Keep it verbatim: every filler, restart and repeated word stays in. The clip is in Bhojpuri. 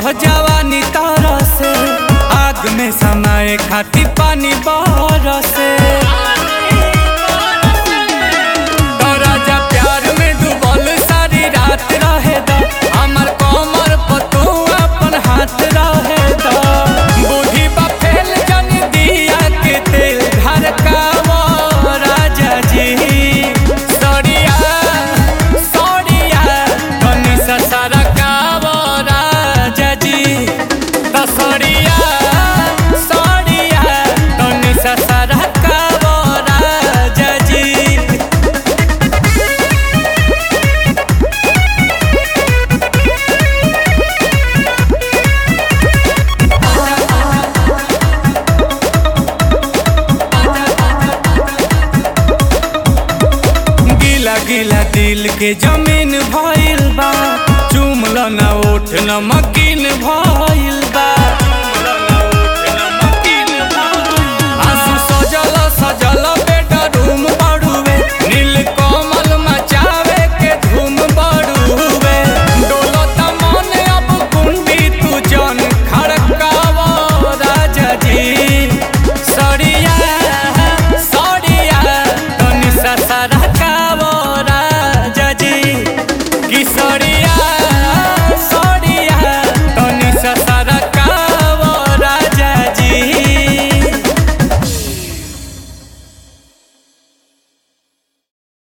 जवानी तारा से आग में समाए खाती पानी बरसे तो राजा प्यार में डूबल सारी रात रहे दा हमर कमर पर तू अपन हाथ रहे दा बुद्धि बा फेल जन दिया के तेल घर का वो राजा जी सड़िया सड़िया धनी ससारा का वो राजा जी तो सड़िया सड़िया धनी ससारा का वो राजा जी। गिला गिला दिल के जमीन भइल बा चुमल न उठ न मकीन भइल